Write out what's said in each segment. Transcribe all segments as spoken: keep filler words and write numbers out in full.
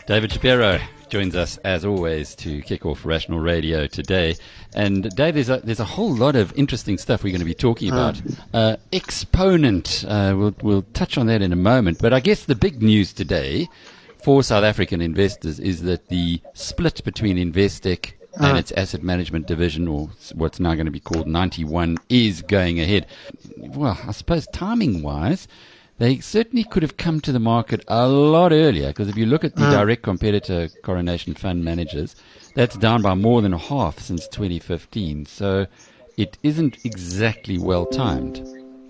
David Shapiro joins us, as always, to kick off Rational Radio today. And, Dave, there's a, there's a whole lot of interesting stuff we're going to be talking about. Uh, Exponent, uh, we'll, we'll touch on that in a moment. But I guess the big news today for South African investors is that the split between Investec and its asset management division, or what's now going to be called Ninety One, is going ahead. Well, I suppose timing-wise, they certainly could have come to the market a lot earlier, because if you look at the mm. direct competitor, Coronation Fund Managers, that's down by more than half since twenty fifteen. So it isn't exactly well timed.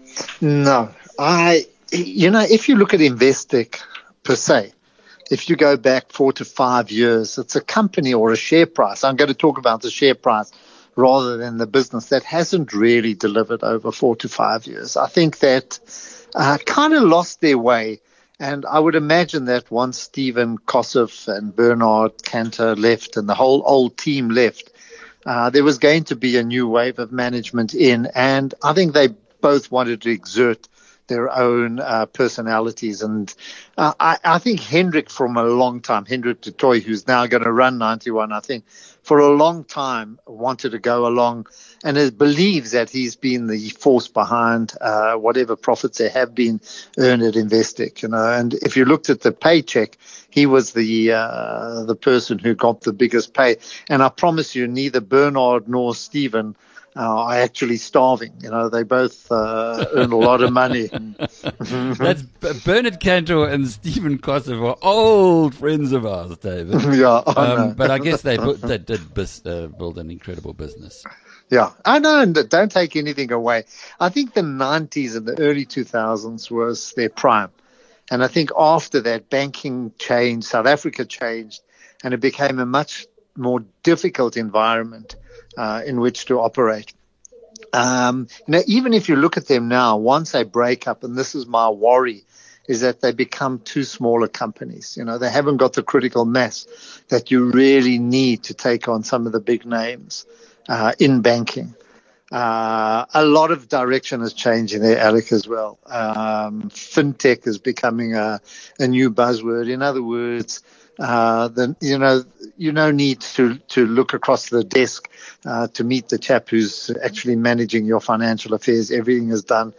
No. I, you know, if you look at Investec per se, if you go back four to five years, it's a company or a share price. I'm going to talk about the share price rather than the business that hasn't really delivered over four to five years. I think that Uh, kind of lost their way. And I would imagine that once Stephen Kossef and Bernard Cantor left and the whole old team left, uh, there was going to be a new wave of management in. And I think they both wanted to exert their own uh, personalities. And uh, I, I think Hendrik from a long time, Hendrik du Toit, who's now going to run Ninety One, I think for a long time wanted to go along and it believes that he's been the force behind uh, whatever profits there have been earned at Investec. You know, and if you looked at the paycheck, he was the uh, the person who got the biggest pay. And I promise you, neither Bernard nor Stephen Uh, are actually starving. You know, they both uh, earn a lot of money. That's Bernard Cantor and Stephen Kossef are old friends of ours, David. Yeah, I um, know. But I guess they, bu- they did bis- uh, build an incredible business. Yeah, I know, and don't take anything away. I think the nineties and the early two thousands was their prime. And I think after that, banking changed, South Africa changed, and it became a much more difficult environment Uh, in which to operate. Um, you know, even if you look at them now, once they break up, and this is my worry, is that they become two smaller companies. You know, they haven't got the critical mass that you really need to take on some of the big names uh, in banking. Uh, a lot of direction is changing there, Alec, as well. Um, fintech is becoming a, a new buzzword. In other words, Uh, then, you know, you no need to, to look across the desk uh, to meet the chap who's actually managing your financial affairs. Everything is done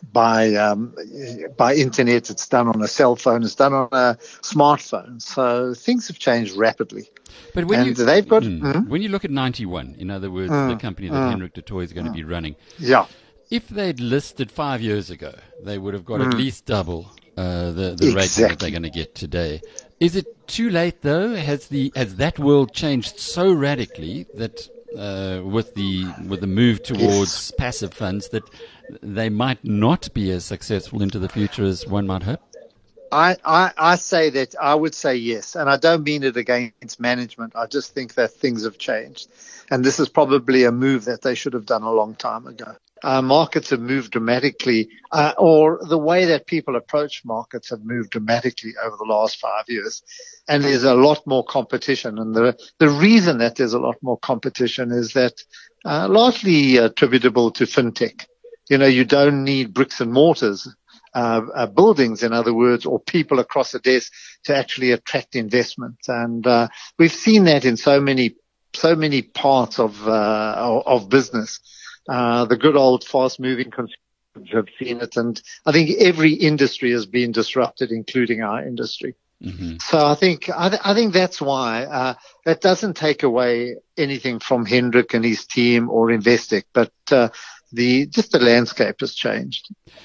by um, by internet. It's done on a cell phone. It's done on a smartphone. So things have changed rapidly. But when and you they've got mm, mm, when you look at Ninety One, in other words, mm, the company that mm, Hendrik du Toit is going mm, to be running, yeah, if they'd listed five years ago, they would have got mm, at least double uh, the the exactly. rating that they're going to get today. Is it too late, though? Has the has that world changed so radically that uh, with the with the move towards yes. passive funds that they might not be as successful into the future as one might hope? I, I, I say that I would say yes, and I don't mean it against management. I just think that things have changed, and this is probably a move that they should have done a long time ago. Uh, markets have moved dramatically, uh, or the way that people approach markets have moved dramatically over the last five years. And there's a lot more competition. And the, the reason that there's a lot more competition is that, uh, largely attributable to fintech. You know, you don't need bricks and mortars, uh, uh buildings, in other words, or people across the desk to actually attract investment. And, uh, we've seen that in so many, so many parts of, uh, of business. Uh, the good old fast-moving consumers have seen it, and I think every industry has been disrupted, including our industry. Mm-hmm. So I think I, th- I think that's why uh, that doesn't take away anything from Hendrik and his team or Investec, but uh, the just the landscape has changed.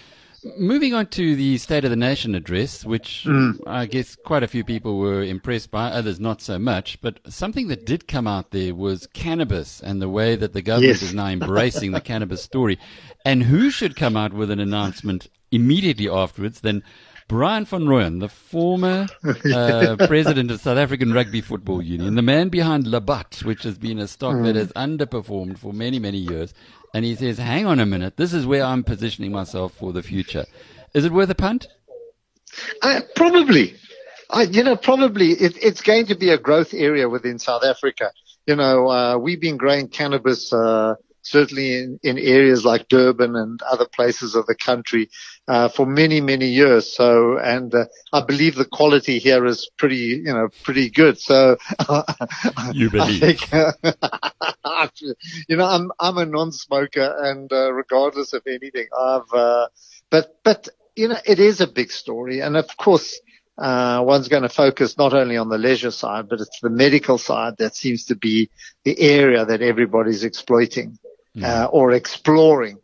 Moving on to the State of the Nation address, which mm. I guess quite a few people were impressed by, others not so much. But something that did come out there was cannabis and the way that the government yes. is now embracing the cannabis story. And who should come out with an announcement immediately afterwards than Brian van Rooyen, the former uh, president of South African Rugby Football Union, the man behind Labatt, which has been a stock mm. that has underperformed for many, many years. And he says, hang on a minute, this is where I'm positioning myself for the future. Is it worth a punt? Uh, probably. I, you know, probably it, it's going to be a growth area within South Africa. You know, uh, we've been growing cannabis uh, certainly in, in areas like Durban and other places of the country, uh, for many, many years. So, and, uh, I believe the quality here is pretty, you know, pretty good. So, you believe, I think, uh, you know, I'm, I'm a non-smoker, and, uh, regardless of anything, I've, uh, but, but, you know, it is a big story. And of course, Uh, one's going to focus not only on the leisure side, but it's the medical side that seems to be the area that everybody's exploiting, mm. uh, or exploring.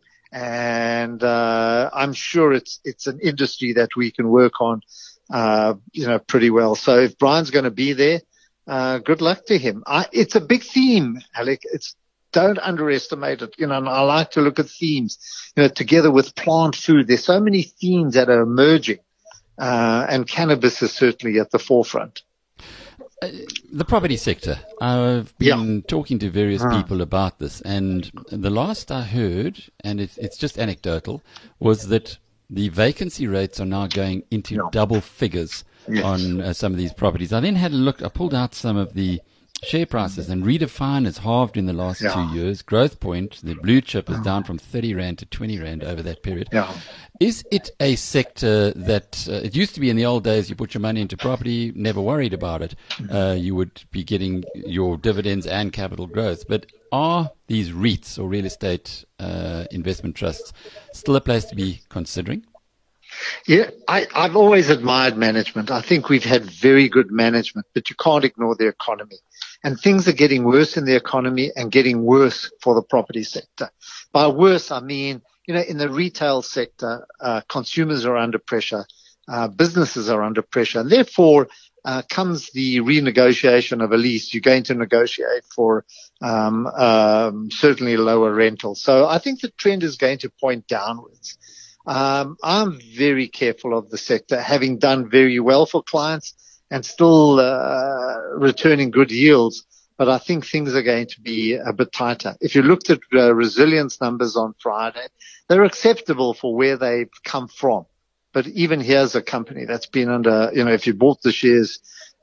And, uh, I'm sure it's, it's an industry that we can work on, uh, you know, pretty well. So if Brian's going to be there, uh, good luck to him. I, it's a big theme, Alec. It's, don't underestimate it. You know, and I like to look at themes, you know, together with plant food. There's so many themes that are emerging. Uh, and cannabis is certainly at the forefront. Uh, the property sector. I've been yeah. talking to various uh. people about this, and the last I heard, and it's, it's just anecdotal, was that the vacancy rates are now going into yeah. double figures yes. on uh, some of these properties. I then had a look, I pulled out some of the share prices, and Redefine has halved in the last yeah. two years. Growth Point, the blue chip, is down from thirty rand to twenty rand over that period. Yeah. Is it a sector that, uh, it used to be in the old days, you put your money into property, never worried about it. Uh, you would be getting your dividends and capital growth. But are these REITs or real estate uh, investment trusts still a place to be considering? Yeah, I, I've always admired management. I think we've had very good management, but you can't ignore the economy. And things are getting worse in the economy and getting worse for the property sector. By worse, I mean, you know, in the retail sector, uh, consumers are under pressure, uh, businesses are under pressure, and therefore, uh, comes the renegotiation of a lease. You're going to negotiate for, um, um, certainly lower rental. So I think the trend is going to point downwards. Um, I'm very careful of the sector, having done very well for clients and still, uh, returning good yields. But I think things are going to be a bit tighter. If you looked at uh, resilience numbers on Friday, they're acceptable for where they've come from. But even here's a company that's been under, you know, if you bought the shares,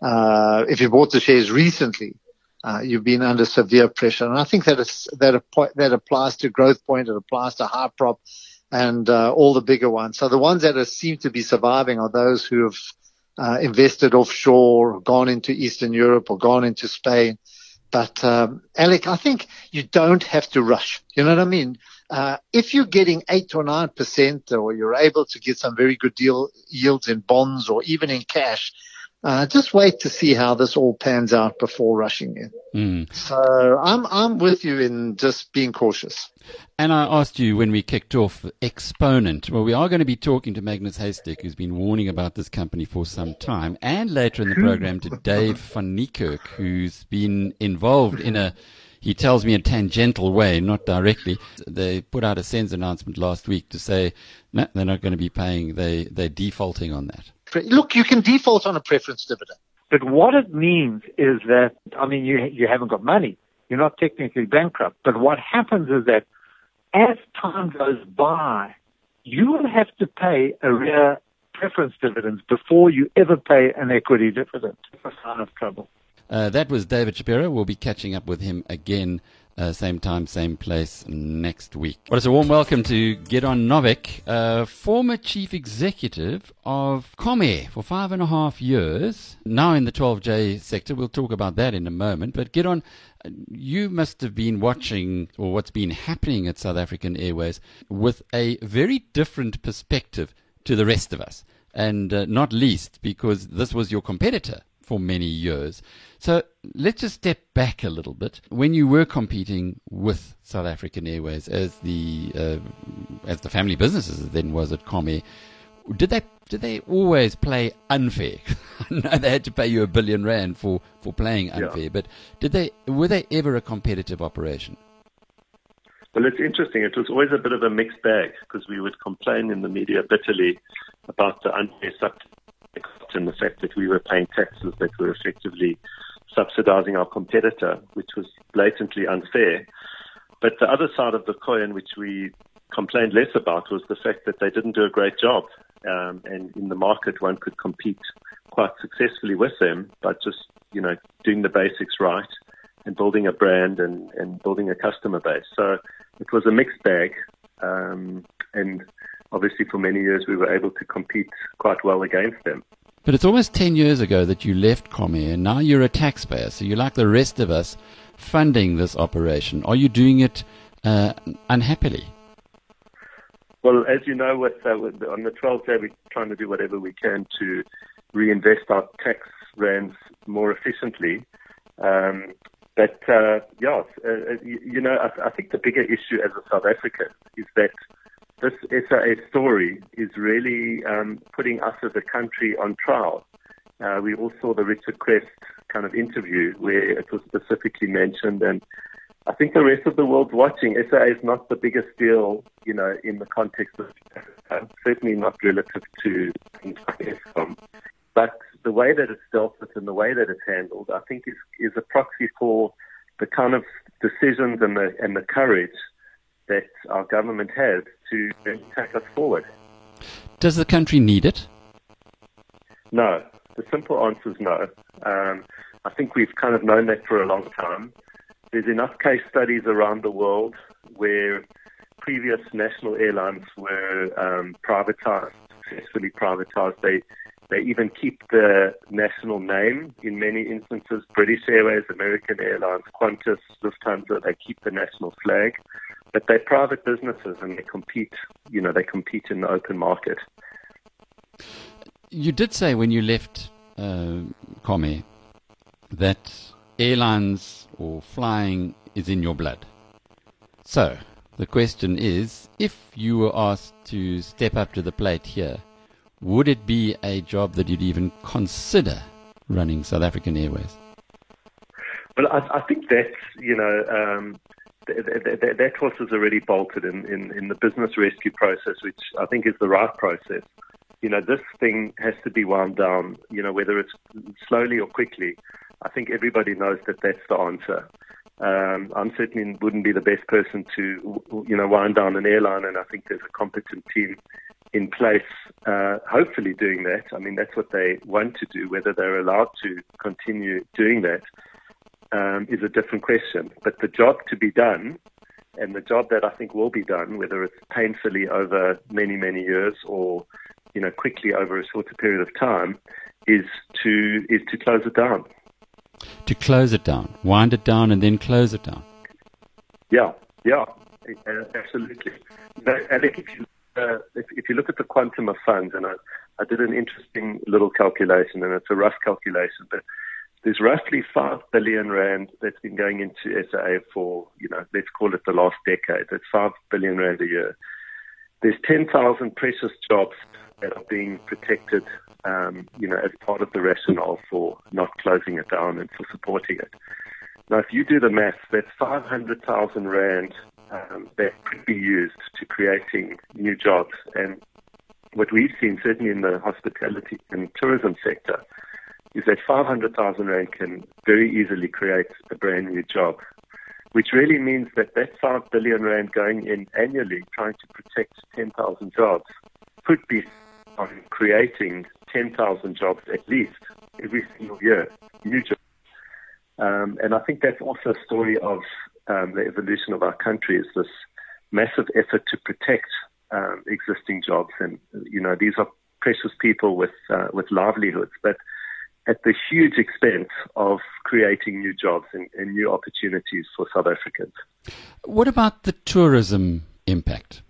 uh, if you bought the shares recently, uh, you've been under severe pressure. And I think that is, that, that applies to Growth Point, it applies to Hyprop and, uh, all the bigger ones. So the ones that are, seem to be surviving are those who have, uh, invested offshore, gone into Eastern Europe or gone into Spain. But, um, Alec, I think you don't have to rush. You know what I mean? Uh, if you're getting eight or nine percent, or you're able to get some very good deal yields in bonds or even in cash, uh, just wait to see how this all pans out before rushing in. Mm. So I'm, I'm with you in just being cautious. And I asked you when we kicked off Exponent. Well, we are going to be talking to Magnus Haystack, who's been warning about this company for some time, and later in the program to Dave van Niekerk, who's been involved in a, he tells me, a tangential way, not directly. They put out a SENS announcement last week to say, no, they're not going to be paying, they, they're defaulting on that. Look, you can default on a preference dividend. But what it means is that, I mean, you you haven't got money. You're not technically bankrupt. But what happens is that as time goes by, you will have to pay a rare preference dividends before you ever pay an equity dividend. It's a sign of trouble. Uh, that was David Shapiro. We'll be catching up with him again, uh, same time, same place next week. Well, it's a warm welcome to Gideon Novak, uh, former chief executive of Comair for five and a half years, now in the twelve J sector. We'll talk about that in a moment. But Gideon, you must have been watching, or what's been happening at South African Airways, with a very different perspective to the rest of us, and uh, not least because this was your competitor for many years. So let's just step back a little bit. When you were competing with South African Airways as the uh, as the family business as it then was at Comair, did they did they always play unfair? No, they had to pay you a billion rand for, for playing unfair, yeah. But did they were they ever a competitive operation? Well, it's interesting. It was always a bit of a mixed bag because we would complain in the media bitterly about the unfair subsidy and the fact that we were paying taxes that were effectively subsidizing our competitor, which was blatantly unfair. But the other side of the coin, which we complained less about, was the fact that they didn't do a great job. Um, and in the market, one could compete quite successfully with them by just, you know, doing the basics right and building a brand and, and building a customer base. So it was a mixed bag, um, and obviously for many years we were able to compete quite well against them. But it's almost ten years ago that you left Comair, and now you're a taxpayer, so you're like the rest of us funding this operation. Are you doing it uh, unhappily? Well, as you know, with, uh, with, on the twelfth day, we're trying to do whatever we can to reinvest our tax rands more efficiently. Um, but, uh, yeah, uh, you, you know, I, I think the bigger issue as a South African is that this S A A story is really um, putting us as a country on trial. Uh, we all saw the Richard Crest kind of interview where it was specifically mentioned, and I think the rest of the world's watching. S A A is not the biggest deal, you know, in the context of uh, certainly not relative to Eskom. But the way that it's dealt with and the way that it's handled, I think, is is a proxy for the kind of decisions and the and the courage that our government has to take us forward. Does the country need it? No. The simple answer is no. Um, I think we've kind of known that for a long time. There's enough case studies around the world where previous national airlines were um, privatized, successfully privatized. They they even keep the national name in many instances. British Airways, American Airlines, Qantas, Lufthansa, they keep the national flag. But they're private businesses and they compete, you know, they compete in the open market. You did say when you left uh, Comair that airlines or flying is in your blood. So the question is, if you were asked to step up to the plate here, would it be a job that you'd even consider running South African Airways? Well, I, I think that's, you know, um, That, that, that horse is already bolted in, in, in the business rescue process, which I think is the right process. You know, this thing has to be wound down, you know, whether it's slowly or quickly. I think everybody knows that that's the answer. Um, I certainly wouldn't be the best person to, you know, wind down an airline, and I think there's a competent team in place, uh, hopefully doing that. I mean, that's what they want to do. Whether they're allowed to continue doing that Um, is a different question. But the job to be done, and the job that I think will be done, whether it's painfully over many, many years or, you know, quickly over a shorter period of time, is to is to close it down. To close it down, wind it down, and then close it down. Yeah, yeah, uh, absolutely. No, Alec, if you uh, if, if you look at the quantum of funds, and I, I did an interesting little calculation, and it's a rough calculation, but there's roughly five billion rand that's been going into S A A for, you know, let's call it the last decade. That's five billion rand a year. There's ten thousand precious jobs that are being protected, um, you know, as part of the rationale for not closing it down and for supporting it. Now, if you do the maths, that's five hundred thousand rand um, that could be used to creating new jobs. And what we've seen, certainly in the hospitality and tourism sector, is that five hundred thousand rand can very easily create a brand new job, which really means that that five billion rand going in annually trying to protect ten thousand jobs could be on creating ten thousand jobs at least every single year, new jobs. Um, and I think that's also a story of um, the evolution of our country, is this massive effort to protect um, existing jobs. And, you know, these are precious people with uh, with livelihoods, but at the huge expense of creating new jobs and, and new opportunities for South Africans. What about the tourism impact?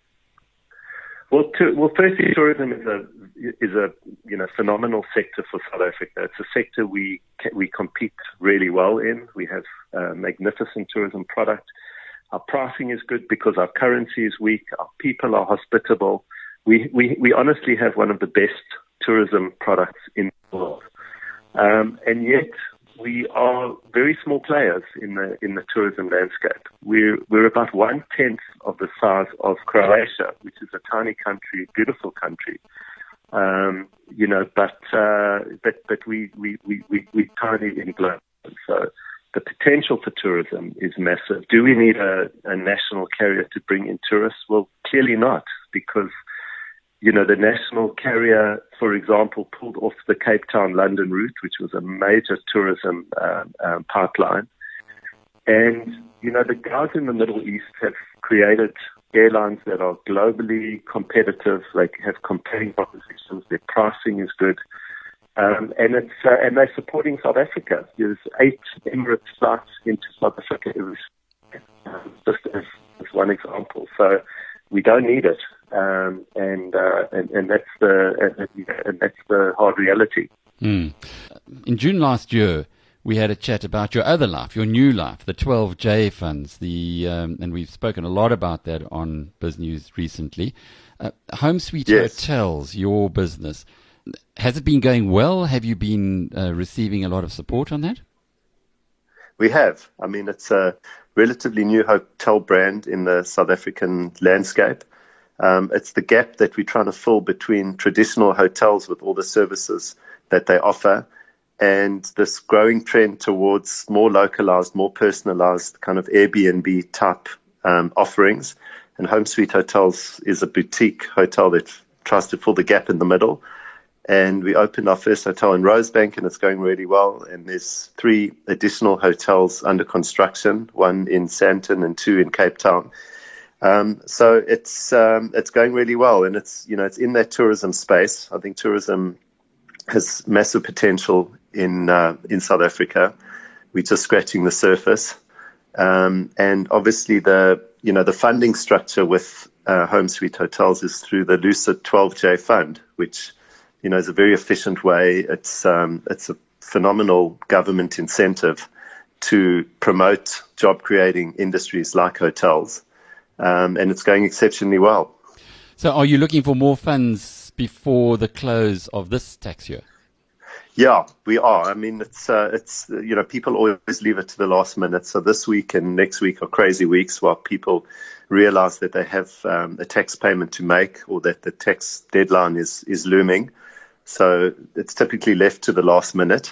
Well, to, well, firstly, tourism is a is a you know phenomenal sector for South Africa. It's a sector we we compete really well in. We have a magnificent tourism product. Our pricing is good because our currency is weak. Our people are hospitable. We we we honestly have one of the best tourism products in the world. Um, and yet we are very small players in the in the tourism landscape. We're we're about one tenth of the size of Croatia, which is a tiny country, beautiful country. Um, you know, but uh, but but we we we we we tiny in global. So the potential for tourism is massive. Do we need a, a national carrier to bring in tourists? Well, clearly not, because you know, the national carrier, for example, pulled off the Cape Town-London route, which was a major tourism uh, um, pipeline. And you know, the guys in the Middle East have created airlines that are globally competitive. They have compelling propositions. Their pricing is good. Um, and it's uh, and they're supporting South Africa. There's eight Emirates flights into South Africa every um, just as, as one example. So we don't need it, um, and, uh, and and that's the and, and that's the hard reality. Mm. In June last year, we had a chat about your other life, your new life, the twelve J funds. The um, and we've spoken a lot about that on BizNews recently. Uh, Home Suite Yes. Hotels, your business. Has it been going well? Have you been uh, receiving a lot of support on that? We have. I mean, it's a relatively new hotel brand in the South African landscape. Um, it's the gap that we're trying to fill between traditional hotels with all the services that they offer and this growing trend towards more localized, more personalized kind of Airbnb type um, offerings. And Home Suite Hotels is a boutique hotel that tries to fill the gap in the middle. And we opened our first hotel in Rosebank, and it's going really well. And there's three additional hotels under construction, one in Sandton and two in Cape Town. Um, so it's um, it's going really well, and it's you know it's in that tourism space. I think tourism has massive potential in uh, in South Africa. We're just scratching the surface, um, and obviously the you know the funding structure with uh, Home Suite Hotels is through the Lucid twelve J Fund, which you know, is a very efficient way. It's um, it's a phenomenal government incentive to promote job-creating industries like hotels, um, and it's going exceptionally well. So are you looking for more funds before the close of this tax year? Yeah, we are. I mean, it's, uh, it's you know, people always leave it to the last minute. So this week and next week are crazy weeks while people realize that they have um, a tax payment to make or that the tax deadline is, is looming. So it's typically left to the last minute.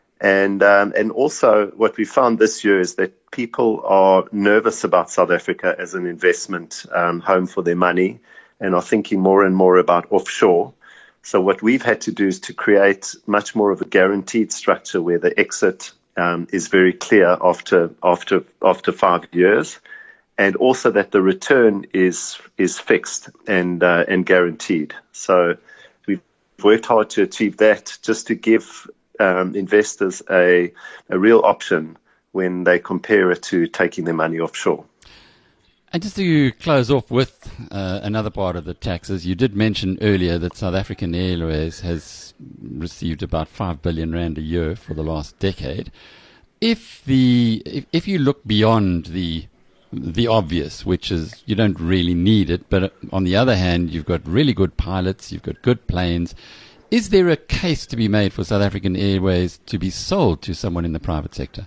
And um, and also what we found this year is that people are nervous about South Africa as an investment um, home for their money and are thinking more and more about offshore. So what we've had to do is to create much more of a guaranteed structure where the exit um, is very clear after after after five years, and also that the return is is fixed and uh, and guaranteed. So worked hard to achieve that, just to give um, investors a a real option when they compare it to taking their money offshore. And just to close off with uh, another part of the taxes, you did mention earlier that South African Airways has received about five billion rand a year for the last decade. If the if, if you look beyond the the obvious, which is you don't really need it, but on the other hand, you've got really good pilots, you've got good planes. Is there a case to be made for South African Airways to be sold to someone in the private sector?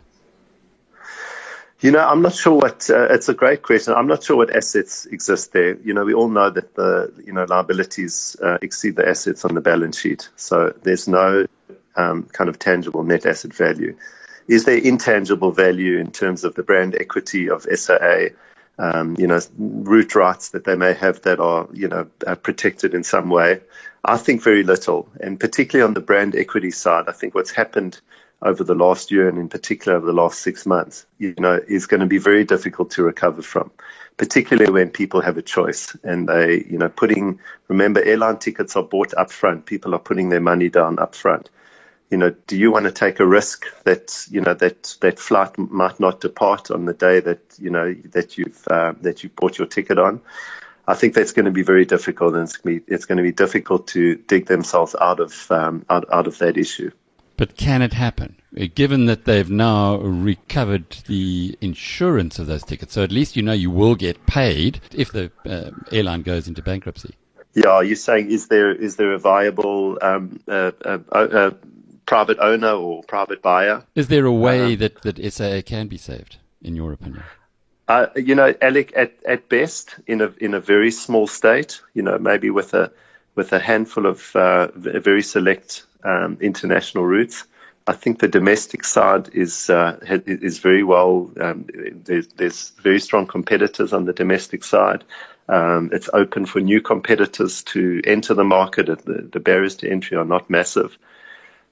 You know, I'm not sure what, uh, it's a great question. I'm not sure what assets exist there. You know, we all know that the, you know, liabilities uh, exceed the assets on the balance sheet. So there's no um, kind of tangible net asset value. Is there intangible value in terms of the brand equity of S A A, um, you know, route rights that they may have that are, you know, uh, protected in some way? I think very little. And particularly on the brand equity side, I think what's happened over the last year and in particular over the last six months, you know, is going to be very difficult to recover from, particularly when people have a choice and they, you know, putting, remember, airline tickets are bought up front. People are putting their money down up front. You know, do you want to take a risk that, you know, that, that flight might not depart on the day that, you know, that you've, uh, that you bought your ticket on? I think that's going to be very difficult, and it's going to be, it's going to be difficult to dig themselves out of, um, out, out of that issue. But can it happen, given that they've now recovered the insurance of those tickets? So at least you know you will get paid if the uh, airline goes into bankruptcy. Yeah, you're saying is there is there a viable um, uh, uh, uh, private owner or private buyer? Is there a way um, that, that S A A can be saved, in your opinion? Uh, you know, Alec, at, at best, in a in a very small state, you know, maybe with a with a handful of uh, very select um, international routes. I think the domestic side is uh, is very well. Um, there's, there's very strong competitors on the domestic side. Um, it's open for new competitors to enter the market. The, the barriers to entry are not massive.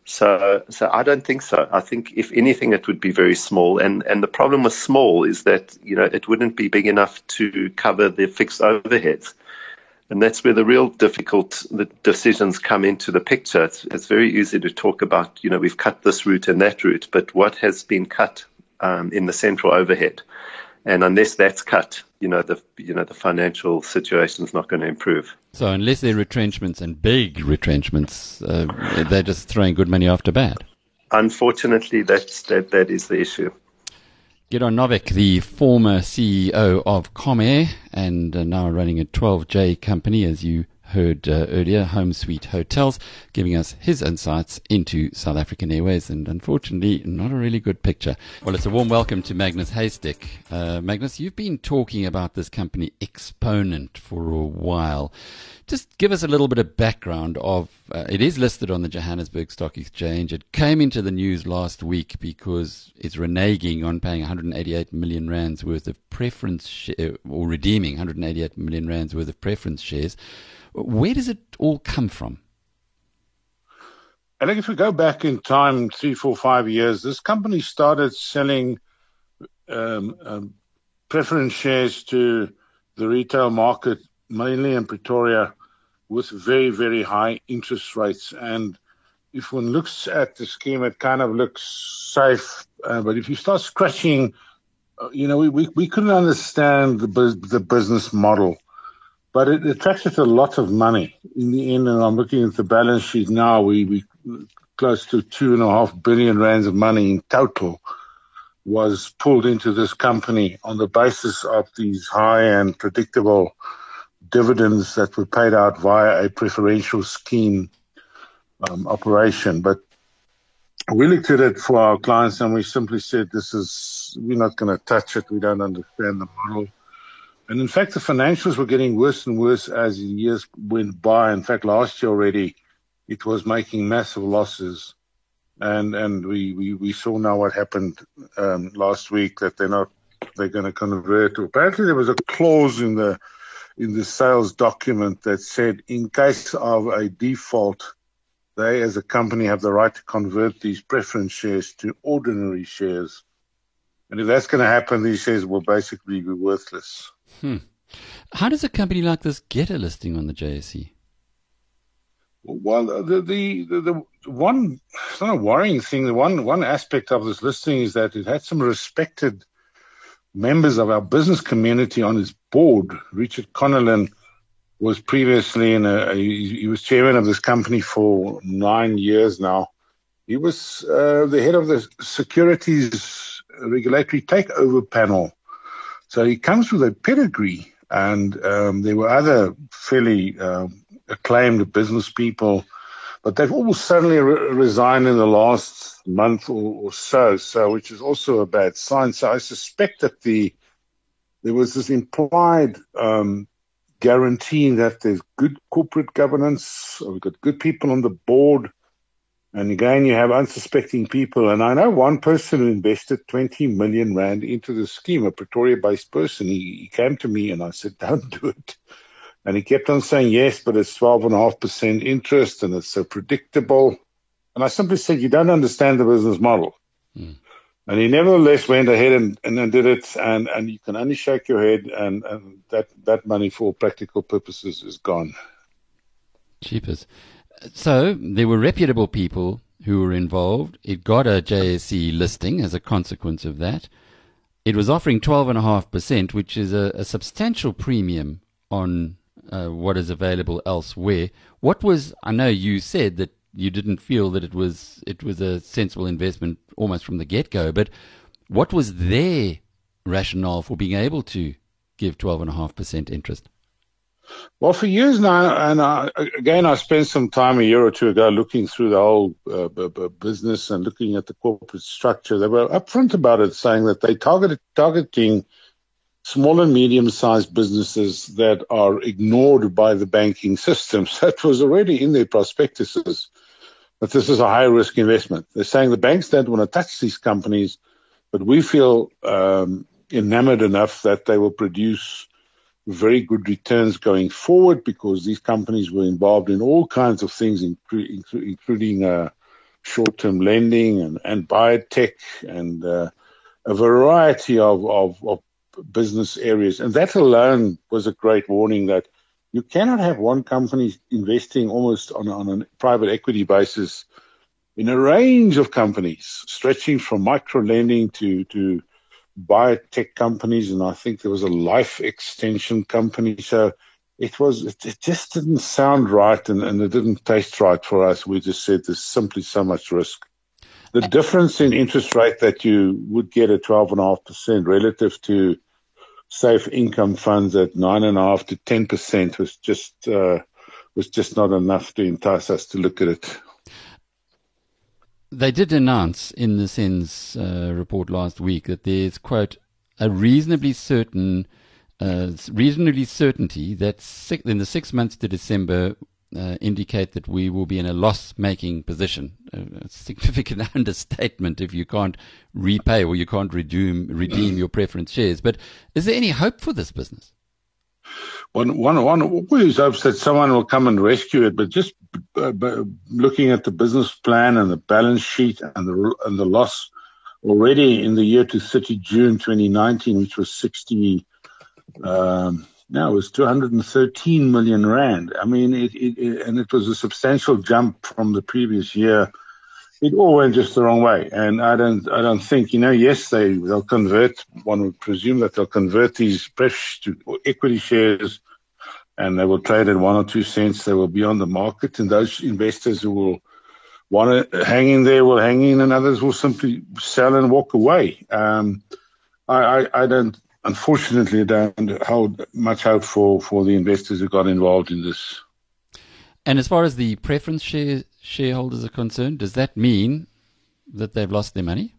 So, so I don't think so. I think if anything, it would be very small. And, and the problem with small is that, you know, it wouldn't be big enough to cover the fixed overheads. And that's where the real difficult the decisions come into the picture. It's, it's very easy to talk about, you know, we've cut this route and that route, but what has been cut um, in the central overhead? And unless that's cut, you know, the you know the financial situation is not going to improve. So unless there are retrenchments and big retrenchments, uh, they're just throwing good money after bad. Unfortunately, that's that that is the issue. Gidon Novik, the former C E O of Comair and uh, now running a twelve J company, as you heard uh, earlier, Home Suite Hotels, giving us his insights into South African Airways, and unfortunately not a really good picture. Well, it's a warm welcome to Magnus Haystack. Uh, Magnus, you've been talking about this company Exponent for a while. Just give us a little bit of background of, uh, it is listed on the Johannesburg Stock Exchange. It came into the news last week because it's reneging on paying one hundred eighty-eight million rands worth of preference, sh- or redeeming one hundred eighty-eight million rands worth of preference shares. Where does it all come from? I think if we go back in time, three, four, five years, this company started selling um, um, preference shares to the retail market, mainly in Pretoria, with very, very high interest rates. And if one looks at the scheme, it kind of looks safe. Uh, but if you start scratching, uh, you know, we, we, we couldn't understand the, bus- the business model. But it attracted a lot of money in the end, and I'm looking at the balance sheet now. We we close to two and a half billion rands of money in total was pulled into this company on the basis of these high and predictable dividends that were paid out via a preferential scheme um, operation. But we looked at it for our clients, and we simply said, "This is we're not going to touch it. We don't understand the model." And in fact, the financials were getting worse and worse as the years went by. In fact, last year already, it was making massive losses. And and we, we, we saw now what happened um, last week, that they're not they're going to convert. Apparently, there was a clause in the in the sales document that said, in case of a default, they as a company have the right to convert these preference shares to ordinary shares. And if that's going to happen, these shares will basically be worthless. Hmm. How does a company like this get a listing on the J S E? Well, the the, the, the one, it's not a worrying thing. The one, one aspect of this listing is that it had some respected members of our business community on its board. Richard Connellan was previously in a, a he was chairman of this company for nine years now. He was uh, the head of the Securities Regulatory Takeover Panel. So he comes with a pedigree, and um, there were other fairly uh, acclaimed business people, but they've all suddenly re- resigned in the last month or, or so, so which is also a bad sign. So I suspect that the there was this implied um, guarantee that there's good corporate governance, we've got good people on the board. And again, you have unsuspecting people. And I know one person who invested twenty million rand into the scheme, a Pretoria-based person. He, he came to me and I said, don't do it. And he kept on saying, yes, but it's twelve point five percent interest and it's so predictable. And I simply said, you don't understand the business model. Mm. And he nevertheless went ahead and, and, and did it. And, and you can only shake your head, and, and that, that money for practical purposes is gone. Cheapers. So there were reputable people who were involved. It got a J S E listing as a consequence of that. It was offering twelve point five percent, which is a, a substantial premium on uh, what is available elsewhere. What was, I know you said that you didn't feel that it was it was a sensible investment almost from the get-go, but what was their rationale for being able to give twelve point five percent interest? Well, for years now, and I, again, I spent some time a year or two ago looking through the whole uh, b- b- business and looking at the corporate structure. They were upfront about it, saying that they targeted targeting small and medium-sized businesses that are ignored by the banking system. So it was already in their prospectuses that this is a high-risk investment. They're saying the banks don't want to touch these companies, but we feel um, enamored enough that they will produce very good returns going forward, because these companies were involved in all kinds of things, including uh, short-term lending and, and biotech and uh, a variety of, of, of business areas. And that alone was a great warning that you cannot have one company investing almost on, on a private equity basis in a range of companies, stretching from micro lending to, to biotech companies. And I think there was a life extension company. So it was, it just didn't sound right and, and it didn't taste right for us. We just said there's simply so much risk. The difference in interest rate that you would get at twelve point five percent relative to safe income funds at nine point five to ten percent was just, uh, was just not enough to entice us to look at it. They did announce in the SENS uh, report last week that there's, quote, a reasonably certain, uh, reasonably certainty that six, in the six months to December uh, indicate that we will be in a loss-making position. A significant understatement if you can't repay or you can't redeem redeem your preference shares. But is there any hope for this business? One, one, one always hopes that someone will come and rescue it, but just uh, looking at the business plan and the balance sheet and the and the loss already in the year to thirty June twenty nineteen, which was sixty, um, now it was two hundred thirteen million rand. I mean, it, it, it, and it was a substantial jump from the previous year. It all went just the wrong way, and I don't, I don't think, you know, yes, they, they'll convert, one would presume that they'll convert these pref to equity shares, and they will trade at one or two cents. They will be on the market, and those investors who will want to hang in there will hang in, and others will simply sell and walk away. Um, I, I, I don't, unfortunately, don't hold much hope for, for the investors who got involved in this. And as far as the preference share, shareholders are concerned, does that mean that they've lost their money?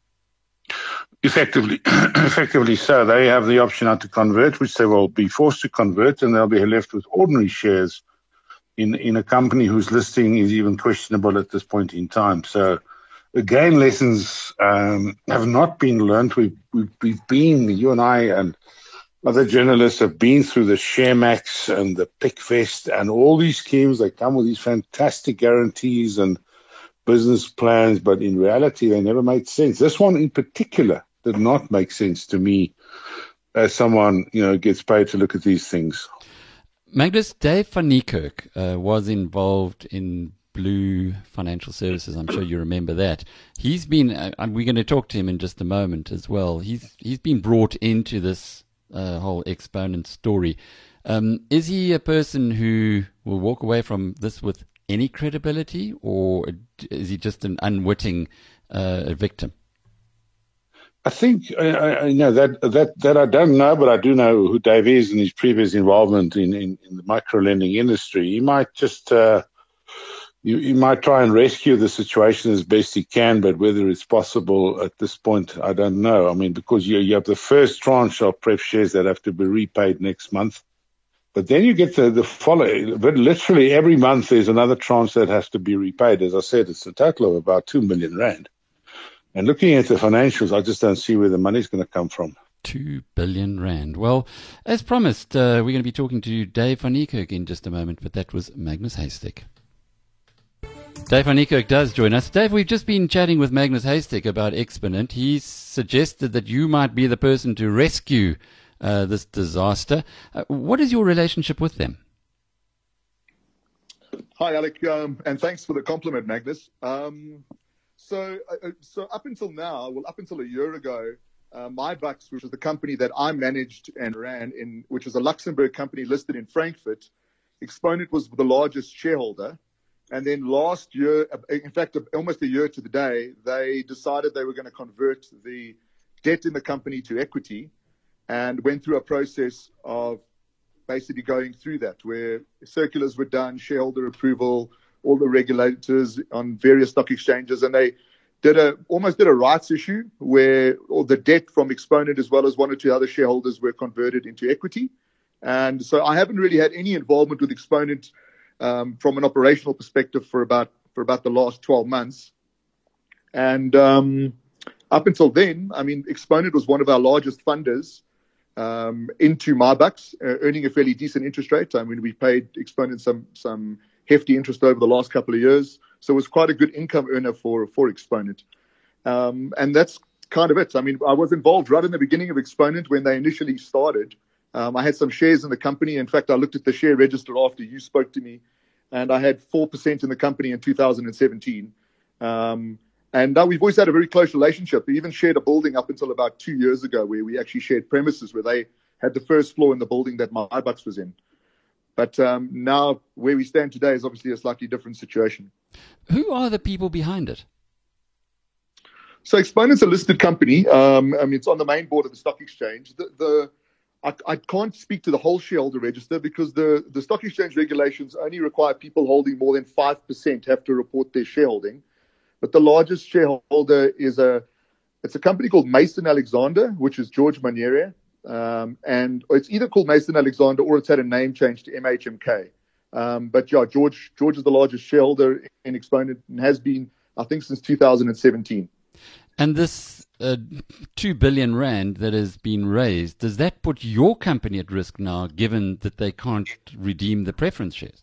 Effectively, effectively so. They have the option now to convert, which they will be forced to convert, and they'll be left with ordinary shares in, in a company whose listing is even questionable at this point in time. So, again, lessons um, have not been learned. We've, we've, we've been, you and I and other journalists have been through the ShareMax and the PickVest and all these schemes. They come with these fantastic guarantees and business plans, but in reality, they never made sense. This one in particular did not make sense to me as someone, you know, gets paid to look at these things. Magnus, Dave van Niekerk uh, was involved in Blue Financial Services. I'm sure you remember that. He's been, uh, we're going to talk to him in just a moment as well. He's He's been brought into this uh, whole Exponent story. Um, is he a person who will walk away from this with any credibility, or is he just an unwitting uh, victim? I think I, I know that that that I don't know, but I do know who Dave is and his previous involvement in, in, in the micro lending industry. He might just uh, you, you might try and rescue the situation as best he can, but whether it's possible at this point, I don't know. I mean, because you you have the first tranche of pref shares that have to be repaid next month, but then you get the the following. But literally every month there's another tranche that has to be repaid. As I said, it's a total of about two million rand. And looking at the financials, I just don't see where the money's going to come from. Two billion rand. Well, as promised, uh, we're going to be talking to Dave van Niekerk in just a moment, but that was Magnus Haystack. Dave van Niekerk does join us. Dave, we've just been chatting with Magnus Haystack about Exponent. He's suggested that you might be the person to rescue uh, this disaster. Uh, what is your relationship with them? Hi, Alec, um, and thanks for the compliment, Magnus. Um, So, uh, so up until now, well, up until a year ago, uh, MyBucks, which was the company that I managed and ran in, which was a Luxembourg company listed in Frankfurt, Exponent was the largest shareholder. And then last year, in fact, almost a year to the day, they decided they were going to convert the debt in the company to equity and went through a process of basically going through that, where circulars were done, shareholder approval, all the regulators on various stock exchanges, and they did a almost did a rights issue where all the debt from Exponent as well as one or two other shareholders were converted into equity. And so I haven't really had any involvement with Exponent um, from an operational perspective for about for about the last twelve months. And um, up until then, I mean, Exponent was one of our largest funders um, into MyBucks, uh, earning a fairly decent interest rate. I mean, we paid Exponent some some hefty interest over the last couple of years. So it was quite a good income earner for, for Exponent. Um, and that's kind of it. I mean, I was involved right in the beginning of Exponent when they initially started. Um, I had some shares in the company. In fact, I looked at the share register after you spoke to me, and I had four percent in the company in two thousand seventeen. Um, and now we've always had a very close relationship. We even shared a building up until about two years ago where we actually shared premises, where they had the first floor in the building that MyBucks was in. But um, now where we stand today is obviously a slightly different situation. Who are the people behind it? So Exponent's a listed company. Um, I mean, it's on the main board of the stock exchange. The, the I, I can't speak to the whole shareholder register because the, the stock exchange regulations only require people holding more than five percent have to report their shareholding. But the largest shareholder is a, it's a company called Mason Alexander, which is George Maniere. Um, and it's either called Mason Alexander or it's had a name change to M H M K. Um, but yeah, George, George is the largest shareholder in Exponent and has been, I think, since two thousand seventeen. And this uh, two billion rand that has been raised, does that put your company at risk now, given that they can't redeem the preference shares?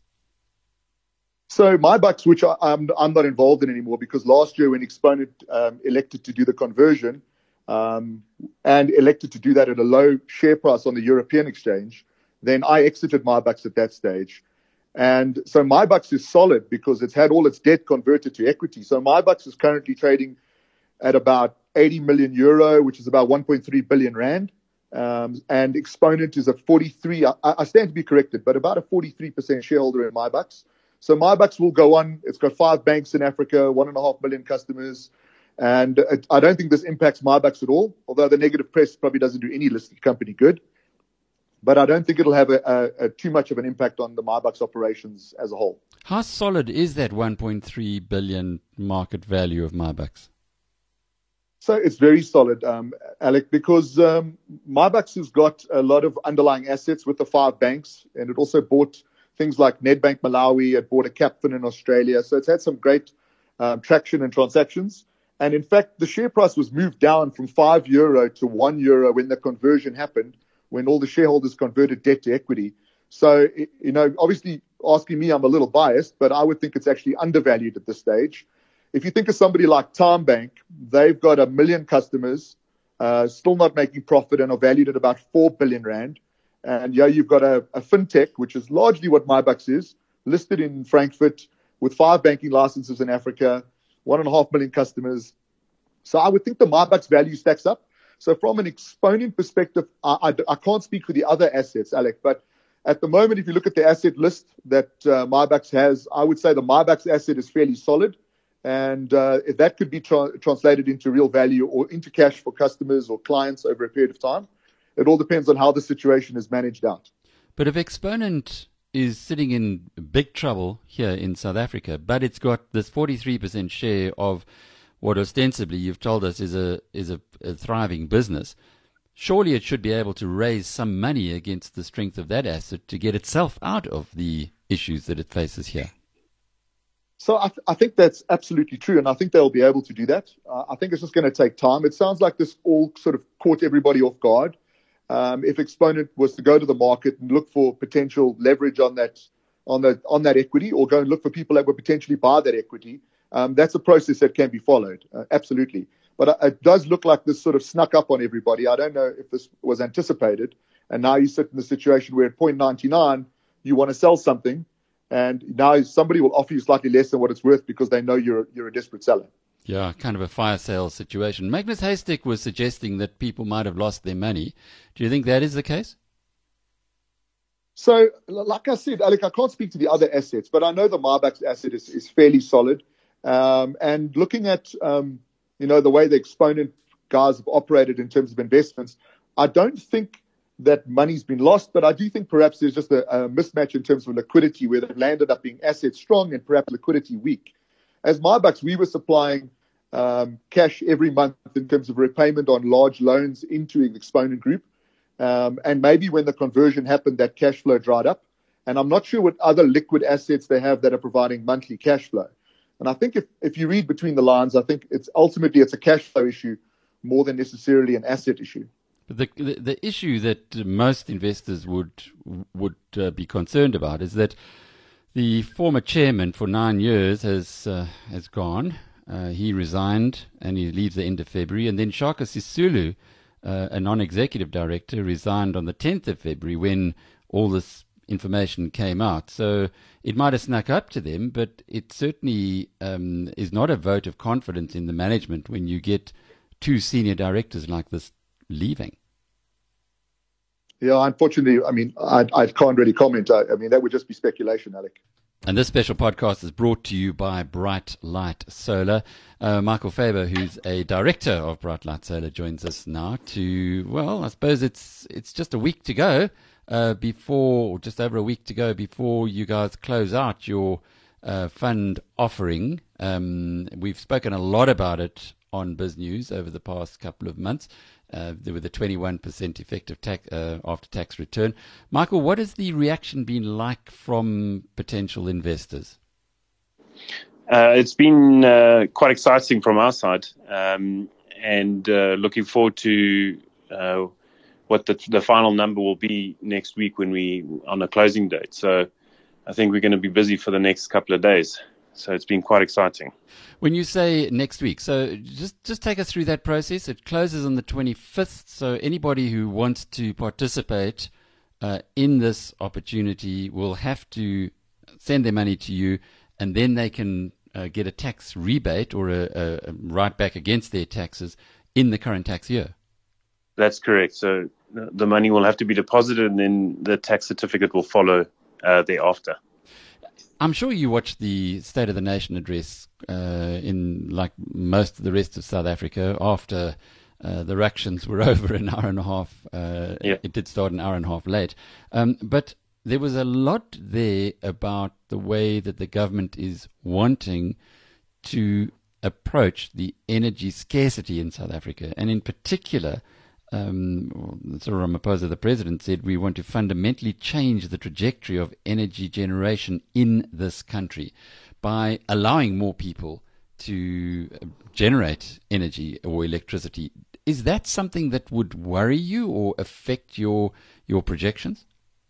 So MyBucks, which I, I'm, I'm not involved in anymore, because last year when Exponent um, elected to do the conversion um, and elected to do that at a low share price on the European exchange, then I exited MyBucks at that stage. And so MyBucks is solid because it's had all its debt converted to equity. So MyBucks is currently trading at about eighty million euro, which is about one point three billion rand. Um, and Exponent is a forty-three, I, I stand to be corrected, but about a forty-three percent shareholder in MyBucks. So MyBucks will go on. It's got five banks in Africa, one and a half million customers. And it, I don't think this impacts MyBucks at all, although the negative press probably doesn't do any listed company good. But I don't think it'll have a, a, a too much of an impact on the MyBucks operations as a whole. How solid is that one point three billion market value of MyBucks? So it's very solid, um, Alec, because um, MyBucks has got a lot of underlying assets with the five banks, and it also bought things like Nedbank Malawi. It bought a Capfin in Australia. So it's had some great um, traction and transactions. And in fact, the share price was moved down from five euro to one euro when the conversion happened, when all the shareholders converted debt to equity. So, you know, obviously asking me, I'm a little biased, but I would think it's actually undervalued at this stage. If you think of somebody like TimeBank, they've got a million customers, uh, still not making profit and are valued at about four billion rand. And yeah, you've got a, a fintech, which is largely what MyBucks is, listed in Frankfurt with five banking licenses in Africa, one and a half million customers. So I would think the MyBucks value stacks up. So from an Exponent perspective, I, I, I can't speak for the other assets, Alec, but at the moment, if you look at the asset list that uh, MyBucks has, I would say the MyBucks asset is fairly solid. And uh, if that could be tra- translated into real value or into cash for customers or clients over a period of time, it all depends on how the situation is managed out. But if Exponent is sitting in big trouble here in South Africa, but it's got this forty-three percent share of what ostensibly you've told us is a is a, a thriving business, surely it should be able to raise some money against the strength of that asset to get itself out of the issues that it faces here. So I, th- I think that's absolutely true, and I think they'll be able to do that. Uh, I think it's just going to take time. It sounds like this all sort of caught everybody off guard. Um, if Exponent was to go to the market and look for potential leverage on that on that on that equity, or go and look for people that would potentially buy that equity, um, that's a process that can be followed. Uh, absolutely, but uh, it does look like this sort of snuck up on everybody. I don't know if this was anticipated, and now you sit in the situation where at zero point nine nine you want to sell something. And now somebody will offer you slightly less than what it's worth because they know you're you're a desperate seller. Yeah, kind of a fire sale situation. Magnus Haystack was suggesting that people might have lost their money. Do you think that is the case? So, like I said, Alec, I can't speak to the other assets, but I know the MyBucks asset is, is fairly solid. Um, and looking at, um, you know, the way the Exponent guys have operated in terms of investments, I don't think that money's been lost, but I do think perhaps there's just a, a mismatch in terms of liquidity where they've landed up being asset strong and perhaps liquidity weak. As MyBucks, we were supplying um, cash every month in terms of repayment on large loans into an Exponent group. Um, and maybe when the conversion happened, that cash flow dried up. And I'm not sure what other liquid assets they have that are providing monthly cash flow. And I think if, if you read between the lines, I think it's ultimately it's a cash flow issue more than necessarily an asset issue. But the, the the issue that most investors would would uh, be concerned about is that The former chairman for nine years has uh, has gone. Uh, he resigned and he leaves the end of February. And then Shaka Sisulu, uh, a non-executive director, resigned on the tenth of February when all this information came out. So it might have snuck up to them, but it certainly um, is not a vote of confidence in the management when you get two senior directors like this leaving. Yeah, unfortunately, I mean, I, I can't really comment. I, I mean, that would just be speculation, Alec. And this special podcast is brought to you by Bright Light Solar. Uh, Michael Faber, who's a director of Bright Light Solar, joins us now to, well, I suppose it's it's just a week to go uh, before, or just over a week to go before you guys close out your uh, fund offering. Um, we've spoken a lot about it on Biz News over the past couple of months. Uh, there were the twenty-one percent effective tax, uh, after-tax return. Michael, what has the reaction been like from potential investors? Uh, it's been uh, quite exciting from our side, um, and uh, looking forward to uh, what the, the final number will be next week when we on the closing date. So I think we're going to be busy for the next couple of days. So it's been quite exciting. When you say next week, so just just take us through that process. It closes on the twenty-fifth, so anybody who wants to participate uh, in this opportunity will have to send their money to you, and then they can uh, get a tax rebate or a, a, a write back against their taxes in the current tax year. That's correct. So the money will have to be deposited, and then the tax certificate will follow uh, thereafter. I'm sure you watched the State of the Nation address uh, in, like most of the rest of South Africa, after uh, the ructions were over an hour and a half. Uh, yeah. It did start an hour and a half late. Um, but there was a lot there about the way that the government is wanting to approach the energy scarcity in South Africa. And in particular, Um, Cyril Ramaphosa, the president, said we want to fundamentally change the trajectory of energy generation in this country by allowing more people to generate energy or electricity. Is that something that would worry you or affect your your projections?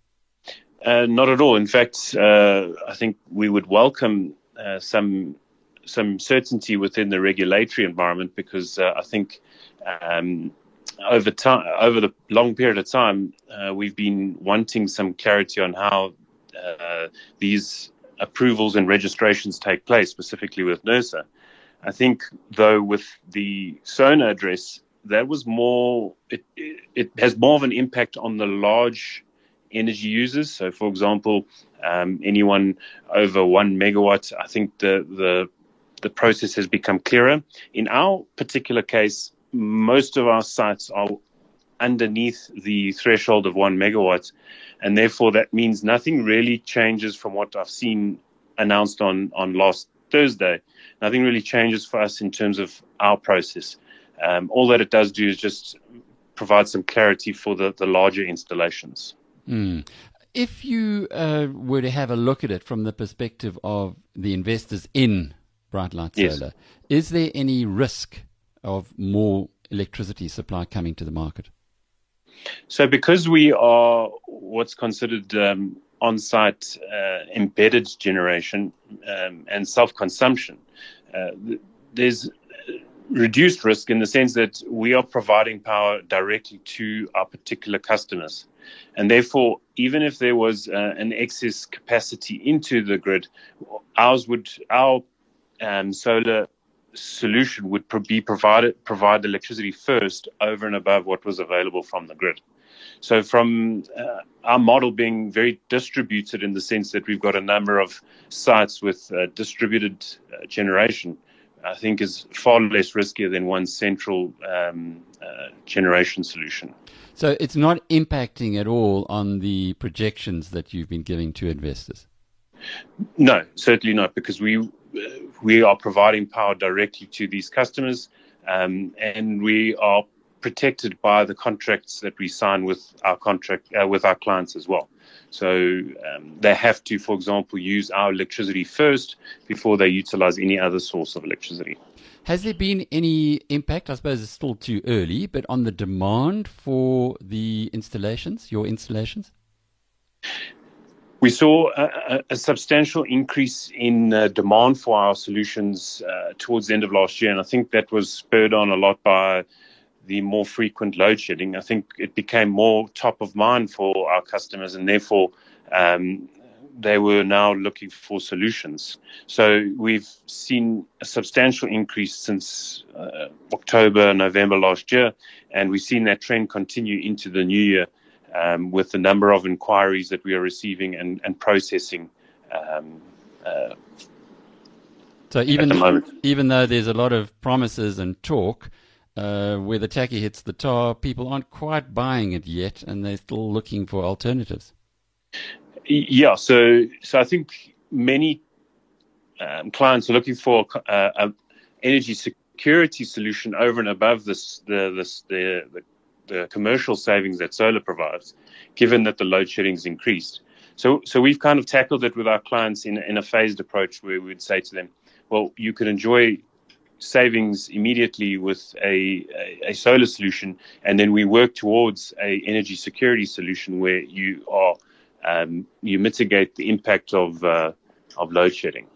Uh, not at all. In fact, uh, I think we would welcome uh, some some certainty within the regulatory environment, because uh, I think um, Over time, over the long period of time, uh, we've been wanting some clarity on how uh, these approvals and registrations take place, specifically with NERSA. I think, though, with the SONA address, that was more. It, it, it has more of an impact on the large energy users. So, for example, um, anyone over one megawatt. I think the the the process has become clearer. In our particular case, most of our sites are underneath the threshold of one megawatt, and therefore that means nothing really changes from what I've seen announced on, on last Thursday. Nothing really changes for us in terms of our process. Um, all that it does do is just provide some clarity for the, the larger installations. Mm. If you uh, were to have a look at it from the perspective of the investors in Bright Light Solar, yes, is there any risk of more electricity supply coming to the market? So because we are what's considered um, on-site uh, embedded generation um, and self-consumption, uh, there's reduced risk in the sense that we are providing power directly to our particular customers. And therefore, even if there was uh, an excess capacity into the grid, ours would, our um, solar solution would pro- be provided provide electricity first over and above what was available from the grid. So from uh, our model being very distributed in the sense that we've got a number of sites with uh, distributed uh, generation, I think is far less riskier than one central um, uh, generation solution. So it's not impacting at all on the projections that you've been giving to investors? No, certainly not, because we we are providing power directly to these customers, um, and we are protected by the contracts that we sign with our contract uh, with our clients as well. So um, they have to, for example, use our electricity first before they utilize any other source of electricity. Has there been any impact, I suppose it's still too early, but on the demand for the installations, your installations? We saw a, a substantial increase in uh, demand for our solutions uh, towards the end of last year, and I think that was spurred on a lot by the more frequent load shedding. I think it became more top of mind for our customers, and therefore um, they were now looking for solutions. So we've seen a substantial increase since uh, October, November last year, and we've seen that trend continue into the new year um, with the number of inquiries that we are receiving and, and processing um, uh, so even, at the moment. Even though there's a lot of promises and talk, uh, where the tacky hits the tar, people aren't quite buying it yet, and they're still looking for alternatives. Yeah, so so I think many um, clients are looking for uh, an energy security solution over and above this, the, this, the the the commercial savings that solar provides, given that the load shedding has increased. So so we've kind of tackled it with our clients in in a phased approach, where we would say to them, well, you can enjoy savings immediately with a, a, a solar solution, and then we work towards a energy security solution where you are Um, you mitigate the impact of uh, of load shedding.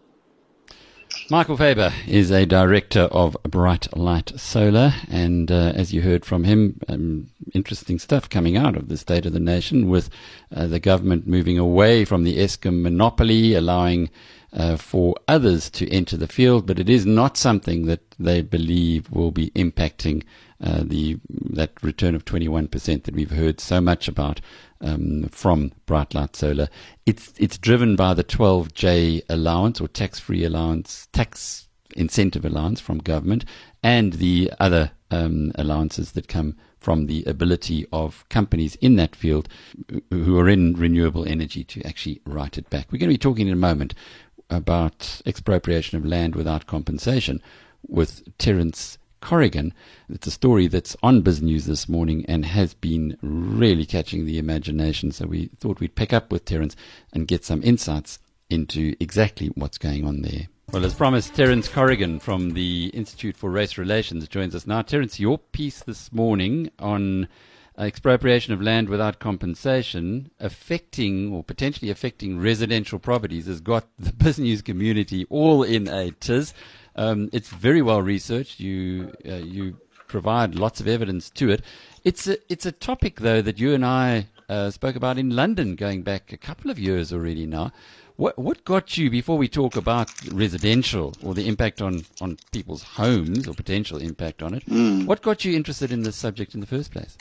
Michael Faber is a director of Bright Light Solar, and uh, as you heard from him, um, interesting stuff coming out of the State of the Nation, with uh, the government moving away from the Eskom monopoly, allowing uh, for others to enter the field, but it is not something that they believe will be impacting uh, the that return of twenty-one percent that we've heard so much about um, from Bright Light Solar. It's it's driven by the twelve J allowance, or tax-free allowance, tax incentive allowance from government, and the other um, allowances that come from the ability of companies in that field who are in renewable energy to actually write it back. We're going to be talking in a moment about expropriation of land without compensation with Terence Corrigan. It's a story that's on BizNews this morning and has been really catching the imagination. So we thought we'd pick up with Terence and get some insights into exactly what's going on there. Well, as promised, Terence Corrigan from the Institute for Race Relations joins us now. Terence, your piece this morning on expropriation of land without compensation affecting or potentially affecting residential properties has got the BizNews community all in a tiz. Um, it's very well researched. You uh, you provide lots of evidence to it. It's a, it's a topic, though, that you and I uh, spoke about in London going back a couple of years already now. What what got you, before we talk about residential or the impact on, on people's homes or potential impact on it, mm. what got you interested in this subject in the first place?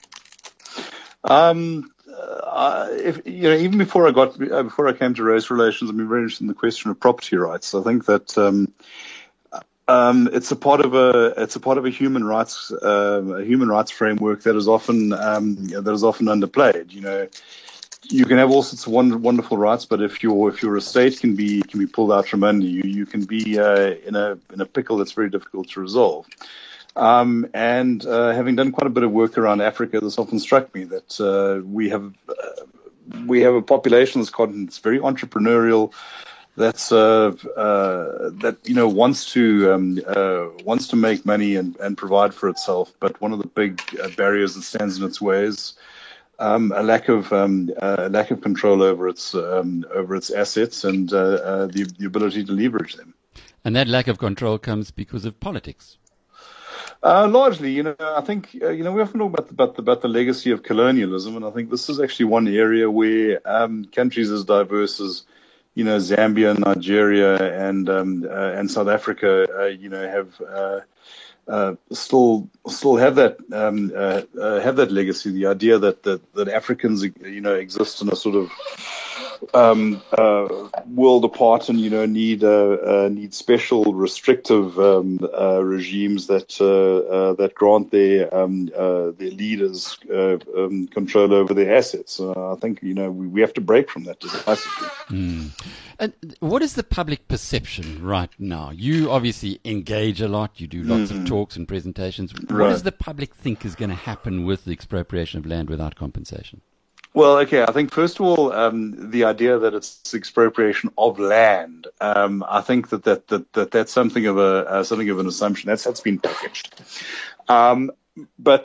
Um, uh, if, you know, even before I got uh, before I came to race relations, I've been very interested in the question of property rights. I think that um, um, it's a part of a it's a part of a human rights uh, a human rights framework that is often um, that is often underplayed. You know, you can have all sorts of wonder, wonderful rights, but if your if your estate can be can be pulled out from under you, you can be uh, in a in a pickle that's very difficult to resolve. Um, and uh, having done quite a bit of work around Africa, this often struck me that uh, we have uh, we have a population that's, that's very entrepreneurial, that's uh, uh, that you know wants to um, uh, wants to make money and, and provide for itself. But one of the big uh, barriers that stands in its way is um, a lack of um, uh, lack of control over its um, over its assets and uh, uh, the, the ability to leverage them. And that lack of control comes because of politics. Uh, largely, you know, I think, uh, you know, we often talk about the, about, the, about the legacy of colonialism, and I think this is actually one area where um, countries as diverse as, you know, Zambia, Nigeria, and um, uh, and South Africa, uh, you know, have uh, uh, still still have that um, uh, uh, have that legacy. The idea that, that that Africans, you know, exist in a sort of um, uh, world apart, and you know need uh, uh, need special restrictive um, uh, regimes that uh, uh, that grant their um, uh, their leaders uh, um, control over their assets. Uh, I think you know we, we have to break from that decisively. Mm. And what is the public perception right now? You obviously engage a lot. You do lots mm-hmm. of talks and presentations. What right. does the public think is going to happen with the expropriation of land without compensation? Well, okay, I think first of all, um, the idea that it's expropriation of land, um, I think that, that, that, that that's something of a uh, something of an assumption. That's that's been packaged, um, but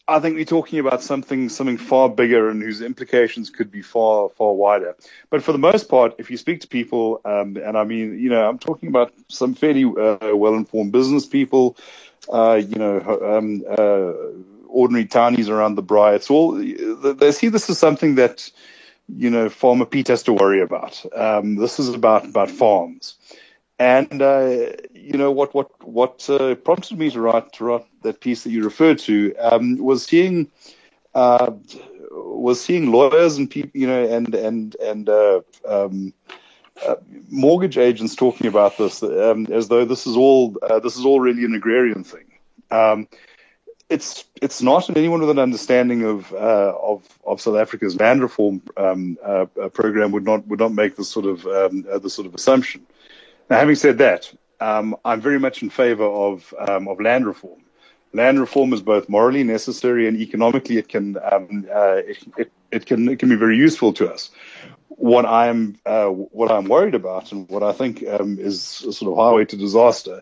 I think we're talking about something something far bigger and whose implications could be far, far wider. But for the most part, if you speak to people, um, and I mean, you know, I'm talking about some fairly uh, well-informed business people, uh, you know, um, uh, ordinary townies around the Braai, it's all, they see this as something that, you know, Farmer Pete has to worry about. Um, this is about, about farms. And, uh, you know, what, what, what, uh, prompted me to write, to write that piece that you referred to, um, was seeing, uh, was seeing lawyers and people, you know, and, and, and, uh, um, uh, mortgage agents talking about this, um, as though this is all, uh, this is all really an agrarian thing. Um, it's, it's not, and anyone with an understanding of, uh, of, of South Africa's land reform, um, uh, program would not, would not make this sort of, um, uh, this sort of assumption. Now, having said that, um, I'm very much in favor of um, of land reform. Land reform is both morally necessary and economically it can um, uh, it, it, it can it can be very useful to us. What I'm uh, what I'm worried about and what I think um, is a sort of highway to disaster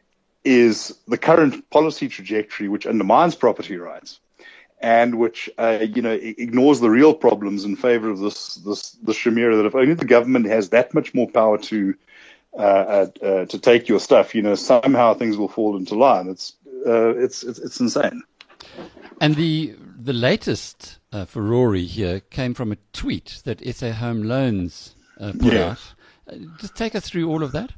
is the current policy trajectory, which undermines property rights and which uh, you know ignores the real problems in favor of this this this chimera that if only the government has that much more power to Uh, uh, to take your stuff, you know, somehow things will fall into line. It's uh, it's, it's it's insane. And the the latest uh, furore here came from a tweet that S A Home Loans uh, put yeah. out. Uh, just take us through all of that.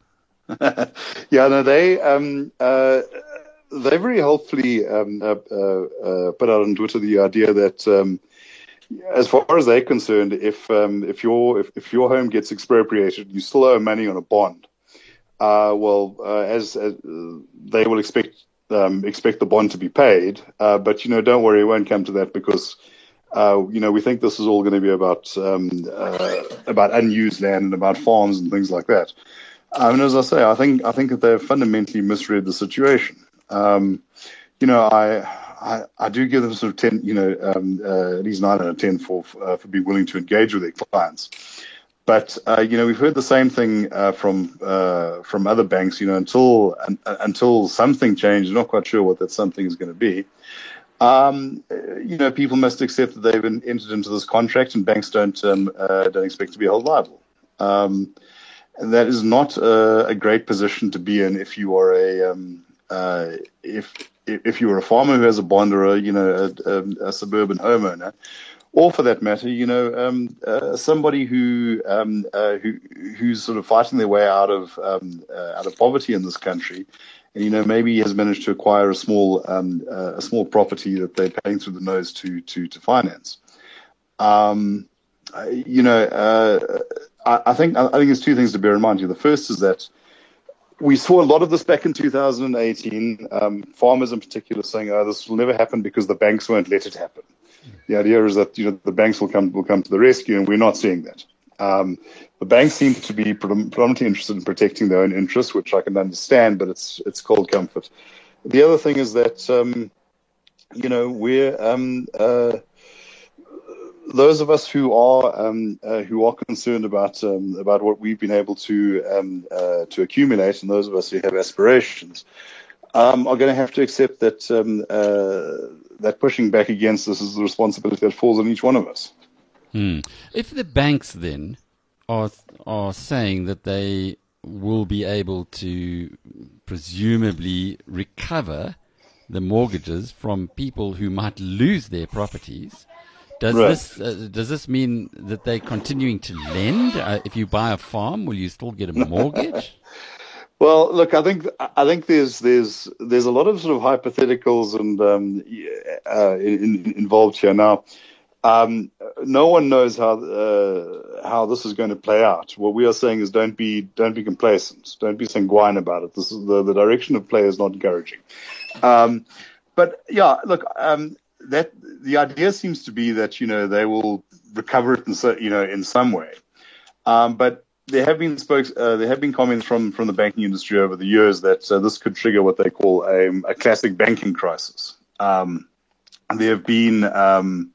yeah, no, they um uh they very helpfully um uh, uh, uh, put out on Twitter the idea that um. As far as they're concerned, if um, if your if, if your home gets expropriated, you still owe money on a bond. Uh, well, uh, as, as uh, they will expect um, expect the bond to be paid, uh, but you know, don't worry, it won't come to that because uh, you know we think this is all going to be about um, uh, about unused land and about farms and things like that. Um, and as I say, I think I think that they've fundamentally misread the situation. Um, you know, I. I, I do give them sort of ten, you know, um, uh, at least nine out of ten for uh, for being willing to engage with their clients. But uh, you know, we've heard the same thing uh, from uh, from other banks. You know, until un, until something changes, not quite sure what that something is going to be. Um, you know, people must accept that they've been entered into this contract, and banks don't um, uh, don't expect to be held liable. Um, and that is not a, a great position to be in if you are a um, uh, if if you're a farmer who has a bond or a, you know, a, a, a suburban homeowner, or for that matter, you know, um, uh, somebody who, um, uh, who, who's sort of fighting their way out of, um, uh, out of poverty in this country. And, you know, maybe has managed to acquire a small, um, uh, a small property that they're paying through the nose to, to, to finance. Um, you know, uh, I, I think, I think there's two things to bear in mind here. The first is that we saw a lot of this back in two thousand eighteen, um, farmers in particular saying, oh, this will never happen because the banks won't let it happen. The idea is that, you know, the banks will come will come to the rescue, and we're not seeing that. Um, the banks seem to be predominantly interested in protecting their own interests, which I can understand, but it's it's cold comfort. The other thing is that, um, you know, we're um, uh, those of us who are um, uh, who are concerned about um, about what we've been able to um, uh, to accumulate, and those of us who have aspirations, um, are going to have to accept that um, uh, that pushing back against this is the responsibility that falls on each one of us. Hmm. If the banks then are are saying that they will be able to presumably recover the mortgages from people who might lose their properties. Does right. this uh, does this mean that they're continuing to lend? Uh, if you buy a farm, will you still get a mortgage? Well, look, I think I think there's there's there's a lot of sort of hypotheticals and um, uh, in, involved here. Now, um, no one knows how uh, how this is going to play out. What we are saying is don't be don't be complacent, don't be sanguine about it. This is the, the direction of play is not encouraging. Um, but yeah, look. Um, That the idea seems to be that, you know, they will recover it in so, you know, in some way. Um, but there have been spokes, uh, there have been comments from, from the banking industry over the years that uh, this could trigger what they call a, a classic banking crisis. Um, and there have been um,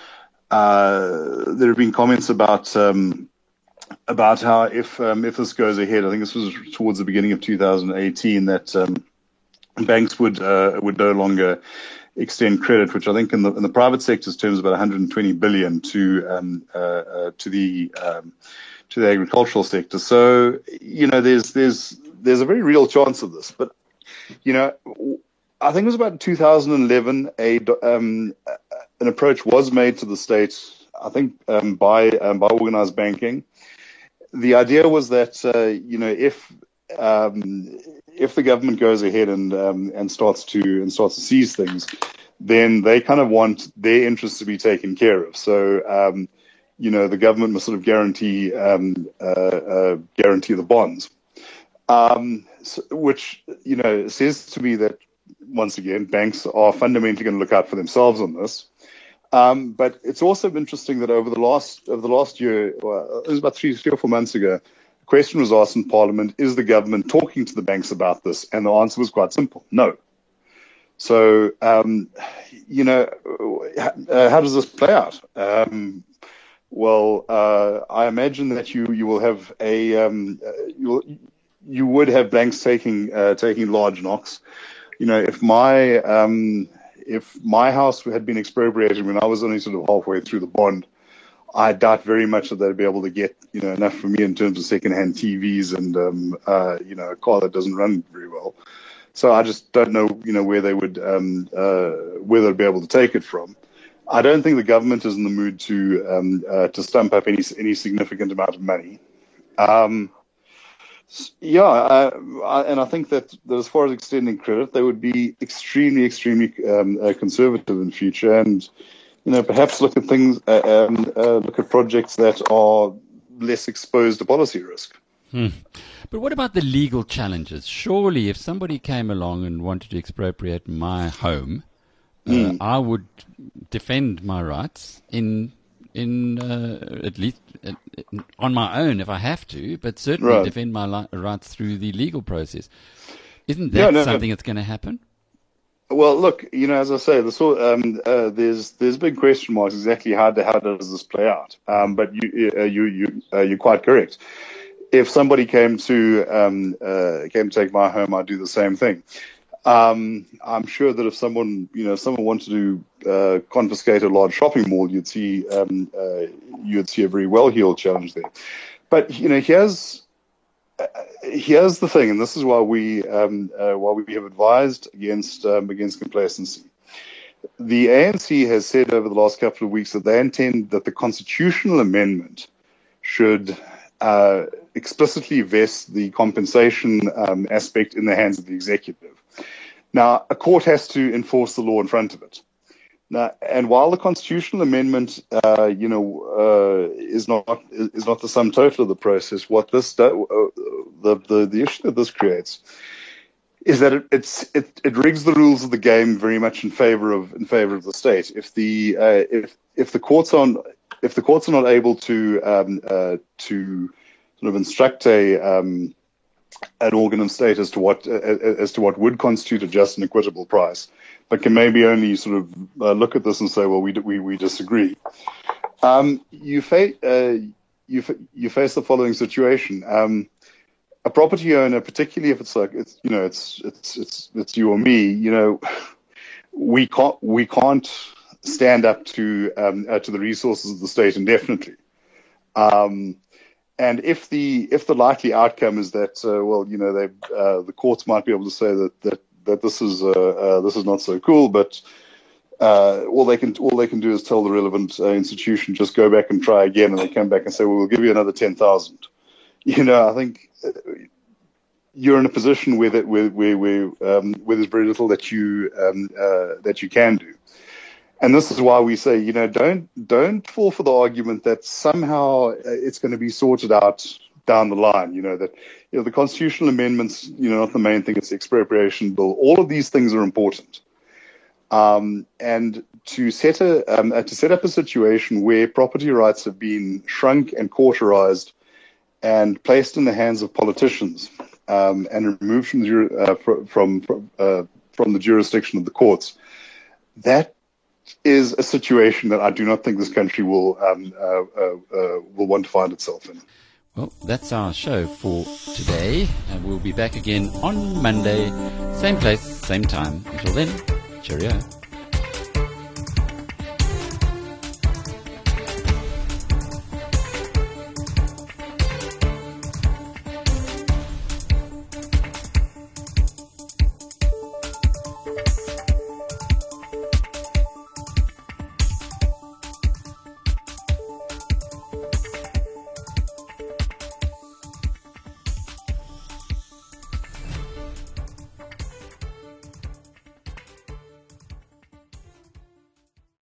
uh, there have been comments about um, about how if um, if this goes ahead, I think this was towards the beginning of two thousand eighteen, that um, banks would uh, would no longer extend credit, which I think in the in the private sector's terms is about one hundred twenty billion to um, uh, uh, to the um, to the agricultural sector. So you know, there's there's there's a very real chance of this. But you know, I think it was about two thousand eleven a um, an approach was made to the state, I think um, by um, by organized banking. The idea was that uh, you know if um, if the government goes ahead and um, and starts to and starts to seize things, then they kind of want their interests to be taken care of. So um, you know the government must sort of guarantee um, uh, uh, guarantee the bonds, um, so, which you know says to me that once again banks are fundamentally going to look out for themselves on this. Um, but it's also interesting that over the last over the last year, well, it was about three, three or four months ago, a question was asked in Parliament: is the government talking to the banks about this? And the answer was quite simple: no. So, um, you know, uh, how does this play out? Um, well, uh, I imagine that you you will have a um, you will, you would have banks taking uh, taking large knocks. You know, if my um, if my house had been expropriated when I was only sort of halfway through the bond, I doubt very much that they'd be able to get, you know, enough from me in terms of second-hand T Vs and, um, uh, you know, a car that doesn't run very well. So I just don't know, you know, where they would, um, uh, where they'd be able to take it from. I don't think the government is in the mood to, um, uh, to stump up any any significant amount of money. Um, Yeah, uh, I, and I think that, that as far as extending credit, they would be extremely, extremely um, uh, conservative in future, and you know perhaps look at things, uh, um, uh, look at projects that are less exposed to policy risk. Hmm. But what about the legal challenges? Surely, if somebody came along and wanted to expropriate my home, uh, mm. I would defend my rights in. in uh, at least uh, on my own if I have to, but certainly right. defend my li- rights through the legal process. Isn't that yeah, no, something no. that's going to happen? Well, look, you know, as I say, the sort, um, uh, there's there's big question marks exactly how do, how does this play out. Um, but you uh, you you uh, you're quite correct. If somebody came to um, uh, came to take my home, I'd do the same thing. Um, I'm sure that if someone, you know, someone wanted to uh, confiscate a large shopping mall, you'd see, um, uh, you'd see a very well-heeled challenge there. But you know, here's uh, here's the thing, and this is why we um, uh, why we have advised against um, against complacency. The A N C has said over the last couple of weeks that they intend that the constitutional amendment should uh, explicitly vest the compensation um, aspect in the hands of the executive. Now, a court has to enforce the law in front of it. Now, and while the constitutional amendment, uh, you know, uh, is not is not the sum total of the process, what this do, uh, the, the the issue that this creates is that it, it's it, it rigs the rules of the game very much in favor of in favor of the state. If the uh, if if the courts are if the courts are not able to um, uh, to sort of instruct a um, an organ of state as to what uh, as to what would constitute a just and equitable price, but can maybe only sort of uh, look at this and say, well, we we we disagree. Um, you face uh, you fa- you face the following situation: um, a property owner, particularly if it's like it's you know it's it's it's it's you or me, you know, we can't we can't stand up to um, uh, to the resources of the state indefinitely. Um, And if the if the likely outcome is that uh, well, you know, they uh, the courts might be able to say that that, that this is uh, uh, this is not so cool, but uh, all they can all they can do is tell the relevant uh, institution just go back and try again, and they come back and say, well, we'll give you another ten thousand. You know, I think you're in a position where that where where where, um, where there's very little that you um, uh, that you can do. And this is why we say, you know, don't don't fall for the argument that somehow it's going to be sorted out down the line. You know that you know the constitutional amendments, you know, not the main thing. It's the expropriation bill. All of these things are important. Um, and to set a um, uh, to set up a situation where property rights have been shrunk and cauterized and placed in the hands of politicians um, and removed from the uh, from from, uh, from the jurisdiction of the courts, that is a situation that I do not think this country will um, uh, uh, uh, will want to find itself in. Well, that's our show for today, and we'll be back again on Monday, same place, same time. Until then, cheerio.